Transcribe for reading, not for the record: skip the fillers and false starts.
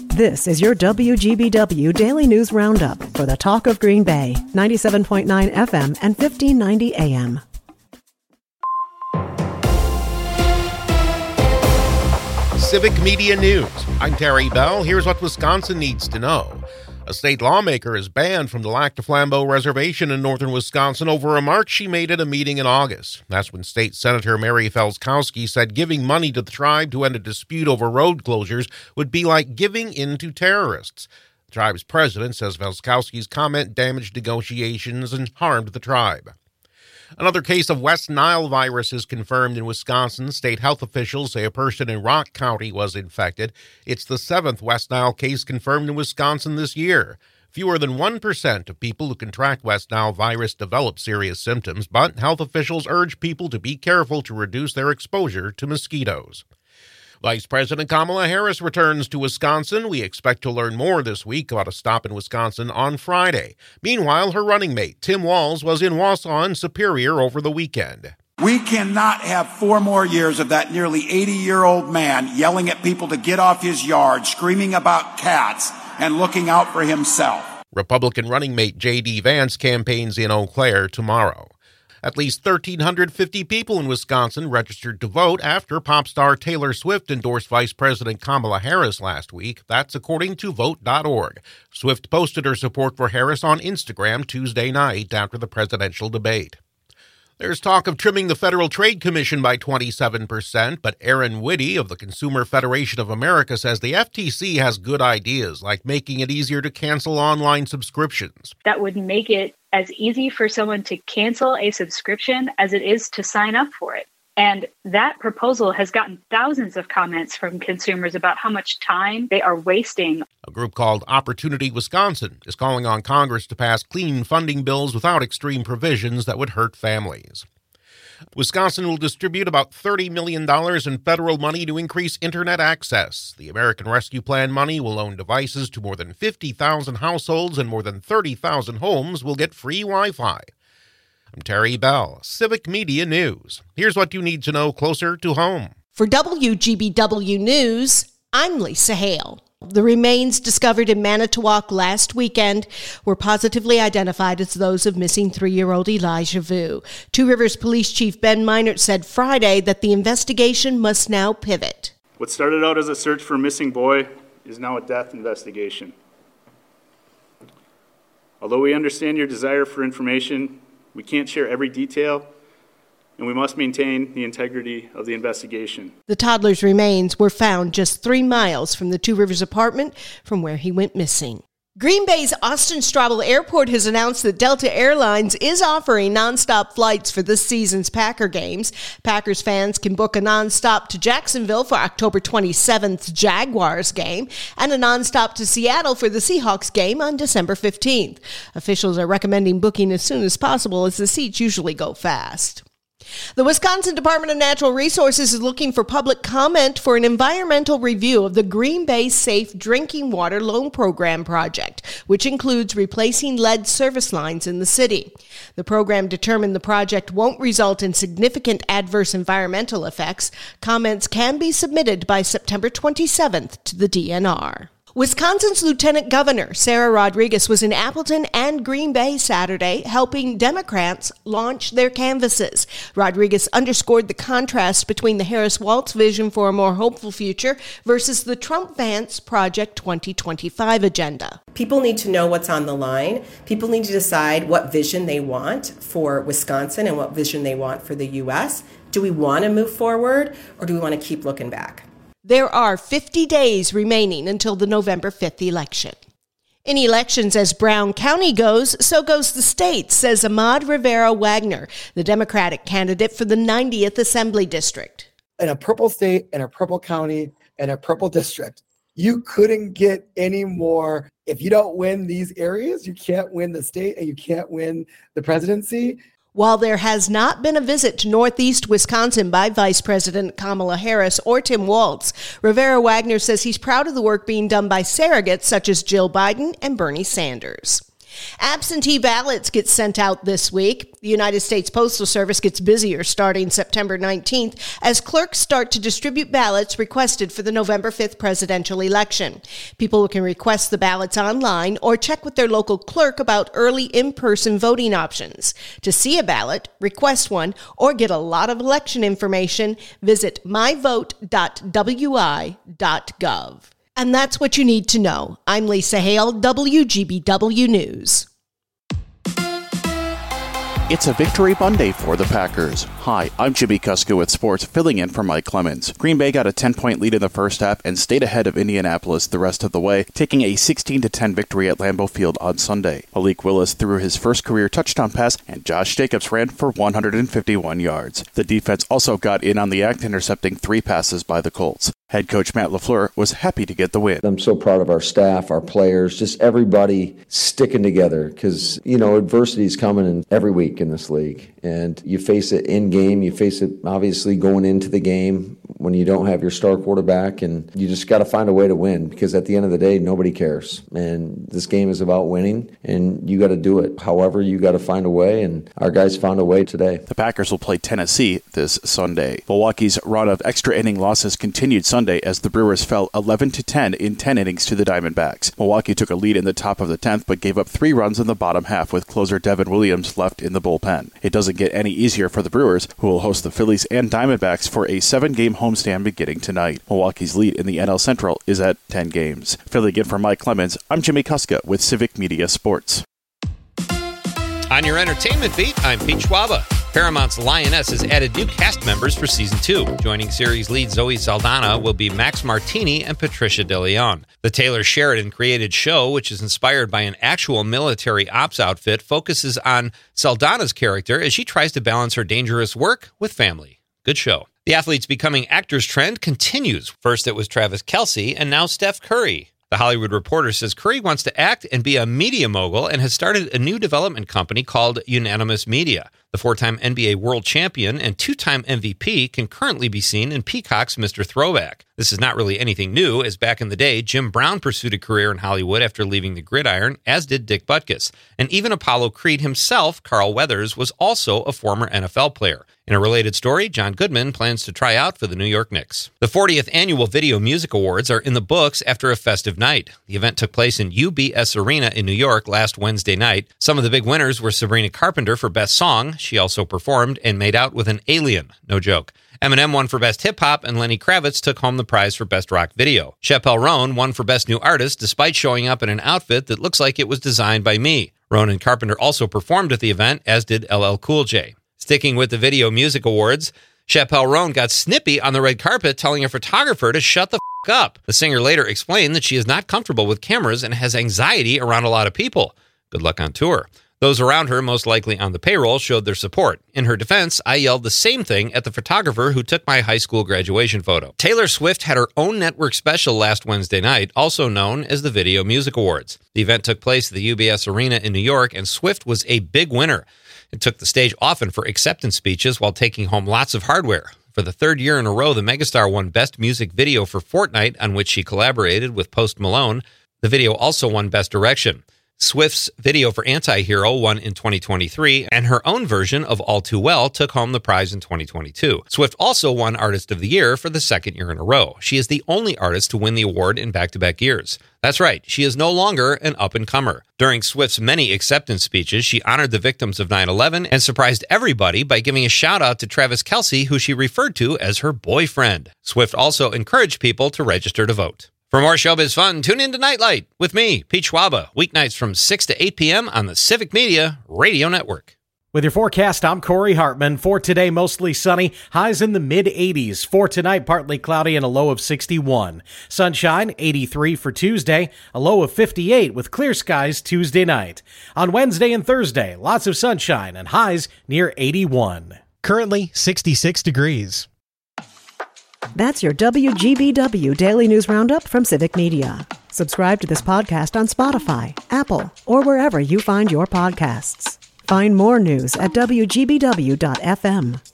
This is your WGBW Daily News Roundup for the Talk of Green Bay, 97.9 FM and 1590 AM. Civic Media News. I'm Terry Bell. Here's what Wisconsin needs to know. A state lawmaker is banned from the Lac du Flambeau Reservation in northern Wisconsin over remarks she made at a meeting in August. That's when State Senator Mary Felskowski said giving money to the tribe to end a dispute over road closures would be like giving in to terrorists. The tribe's president says Felskowski's comment damaged negotiations and harmed the tribe. Another case of West Nile virus is confirmed in Wisconsin. State health officials say a person in Rock County was infected. It's the 7th West Nile case confirmed in Wisconsin this year. Fewer than 1% of people who contract West Nile virus develop serious symptoms, but health officials urge people to be careful to reduce their exposure to mosquitoes. Vice President Kamala Harris returns to Wisconsin. We expect to learn more this week about a stop in Wisconsin on Friday. Meanwhile, her running mate, Tim Walz, was in Wausau and Superior over the weekend. We cannot have 4 more years of that nearly 80-year-old man yelling at people to get off his yard, screaming about cats, and looking out for himself. Republican running mate J.D. Vance campaigns in Eau Claire tomorrow. At least 1,350 people in Wisconsin registered to vote after pop star Taylor Swift endorsed Vice President Kamala Harris last week. That's according to Vote.org. Swift posted her support for Harris on Instagram Tuesday night after the presidential debate. There's talk of trimming the Federal Trade Commission by 27%, but Aaron Whitty of the Consumer Federation of America says the FTC has good ideas, like making it easier to cancel online subscriptions. That would make it as easy for someone to cancel a subscription as it is to sign up for it. And that proposal has gotten thousands of comments from consumers about how much time they are wasting. A group called Opportunity Wisconsin is calling on Congress to pass clean funding bills without extreme provisions that would hurt families. Wisconsin will distribute about $30 million in federal money to increase internet access. The American Rescue Plan money will loan devices to more than 50,000 households, and more than 30,000 homes will get free Wi-Fi. I'm Terry Bell, Civic Media News. Here's what you need to know closer to home. For WGBW News, I'm Lisa Hale. The remains discovered in Manitowoc last weekend were positively identified as those of missing 3-year-old Elijah Vu. Two Rivers Police Chief Ben Meinert said Friday that the investigation must now pivot. What started out as a search for a missing boy is now a death investigation. Although we understand your desire for information, we can't share every detail, and we must maintain the integrity of the investigation. The toddler's remains were found just 3 miles from the Two Rivers apartment from where he went missing. Green Bay's Austin Straubel Airport has announced that Delta Airlines is offering nonstop flights for this season's Packer games. Packers fans can book a nonstop to Jacksonville for October 27th's Jaguars game and a nonstop to Seattle for the Seahawks game on December 15th. Officials are recommending booking as soon as possible as the seats usually go fast. The Wisconsin Department of Natural Resources is looking for public comment for an environmental review of the Green Bay Safe Drinking Water Loan Program project, which includes replacing lead service lines in the city. The program determined the project won't result in significant adverse environmental effects. Comments can be submitted by September 27th to the DNR. Wisconsin's Lieutenant Governor Sarah Rodriguez was in Appleton and Green Bay Saturday helping Democrats launch their canvasses. Rodriguez underscored the contrast between the Harris-Walz vision for a more hopeful future versus the Trump-Vance Project 2025 agenda. People need to know what's on the line. People need to decide what vision they want for Wisconsin and what vision they want for the U.S. Do we want to move forward, or do we want to keep looking back? There are 50 days remaining until the November 5th election. In elections as Brown County goes, so goes the state, says Ahmad Rivera Wagner, the Democratic candidate for the 90th Assembly District. In a purple state, in a purple county, in a purple district, you couldn't get any more. If you don't win these areas, you can't win the state and you can't win the presidency. While there has not been a visit to Northeast Wisconsin by Vice President Kamala Harris or Tim Walz, Rivera Wagner says he's proud of the work being done by surrogates such as Jill Biden and Bernie Sanders. Absentee ballots get sent out this week. The United States Postal Service gets busier starting September 19th as clerks start to distribute ballots requested for the November 5th presidential election. People can request the ballots online or check with their local clerk about early in-person voting options. To see a ballot, request one, or get a lot of election information, visit myvote.wi.gov. And that's what you need to know. I'm Lisa Hale, WGBW News. It's a victory Monday for the Packers. Hi, I'm Jimmy Kuska with sports, filling in for Mike Clemens. Green Bay got a 10-point lead in the first half and stayed ahead of Indianapolis the rest of the way, taking a 16-10 victory at Lambeau Field on Sunday. Malik Willis threw his first career touchdown pass, and Josh Jacobs ran for 151 yards. The defense also got in on the act, intercepting 3 passes by the Colts. Head coach Matt LaFleur was happy to get the win. I'm so proud of our staff, our players, just everybody sticking together because, adversity is coming in every week in this league. And you face it in game, you face it obviously going into the game when you don't have your star quarterback, and you just got to find a way to win because at the end of the day, nobody cares. And this game is about winning, and you got to do it. However, you got to find a way, and our guys found a way today. The Packers will play Tennessee this Sunday. Milwaukee's run of extra inning losses continued Sunday as the Brewers fell 11-10 in 10 innings to the Diamondbacks. Milwaukee took a lead in the top of the 10th, but gave up 3 runs in the bottom half with closer Devin Williams left in the bullpen. It doesn't get any easier for the Brewers, who will host the Phillies and Diamondbacks for a 7-game homestand beginning tonight. Milwaukee's lead in the NL Central is at 10 games. Filling in for Mike Clemens, I'm Jimmy Kuska with Civic Media Sports. On your entertainment beat, I'm Pete Schwaba. Paramount's Lioness has added new cast members for Season 2. Joining series lead Zoe Saldana will be Max Martini and Patricia De Leon. The Taylor Sheridan-created show, which is inspired by an actual military ops outfit, focuses on Saldana's character as she tries to balance her dangerous work with family. Good show. The athletes becoming actors trend continues. First it was Travis Kelce, and now Steph Curry. The Hollywood Reporter says Curry wants to act and be a media mogul and has started a new development company called Unanimous Media. The 4-time NBA world champion and 2-time MVP can currently be seen in Peacock's Mr. Throwback. This is not really anything new, as back in the day, Jim Brown pursued a career in Hollywood after leaving the gridiron, as did Dick Butkus. And even Apollo Creed himself, Carl Weathers, was also a former NFL player. In a related story, John Goodman plans to try out for the New York Knicks. The 40th Annual Video Music Awards are in the books after a festive night. The event took place in UBS Arena in New York last Wednesday night. Some of the big winners were Sabrina Carpenter for Best Song. She also performed and made out with an alien. No joke. Eminem won for Best Hip Hop, and Lenny Kravitz took home the prize for Best Rock Video. Chappelle Roan won for Best New Artist, despite showing up in an outfit that looks like it was designed by me. Roan and Carpenter also performed at the event, as did LL Cool J. Sticking with the Video Music Awards, Chappelle Roan got snippy on the red carpet, telling a photographer to shut the f*** up. The singer later explained that she is not comfortable with cameras and has anxiety around a lot of people. Good luck on tour. Those around her, most likely on the payroll, showed their support. In her defense, I yelled the same thing at the photographer who took my high school graduation photo. Taylor Swift had her own network special last Wednesday night, also known as the Video Music Awards. The event took place at the UBS Arena in New York, and Swift was a big winner. It took the stage often for acceptance speeches while taking home lots of hardware. For the 3rd year in a row, the megastar won Best Music Video for Fortnite, on which she collaborated with Post Malone. The video also won Best Direction. Swift's video for Anti-Hero won in 2023, and her own version of All Too Well took home the prize in 2022. Swift also won Artist of the Year for the 2nd year in a row. She is the only artist to win the award in back-to-back years. That's right, she is no longer an up-and-comer. During Swift's many acceptance speeches, she honored the victims of 9/11 and surprised everybody by giving a shout-out to Travis Kelce, who she referred to as her boyfriend. Swift also encouraged people to register to vote. For more showbiz fun, tune in to Nightlight with me, Pete Schwaba, weeknights from 6 to 8 p.m. on the Civic Media Radio Network. With your forecast, I'm Corey Hartman. For today, mostly sunny, highs in the mid-80s. For tonight, partly cloudy and a low of 61. Sunshine, 83 for Tuesday, a low of 58 with clear skies Tuesday night. On Wednesday and Thursday, lots of sunshine and highs near 81. Currently, 66 degrees. That's your WGBW Daily News Roundup from Civic Media. Subscribe to this podcast on Spotify, Apple, or wherever you find your podcasts. Find more news at WGBW.FM.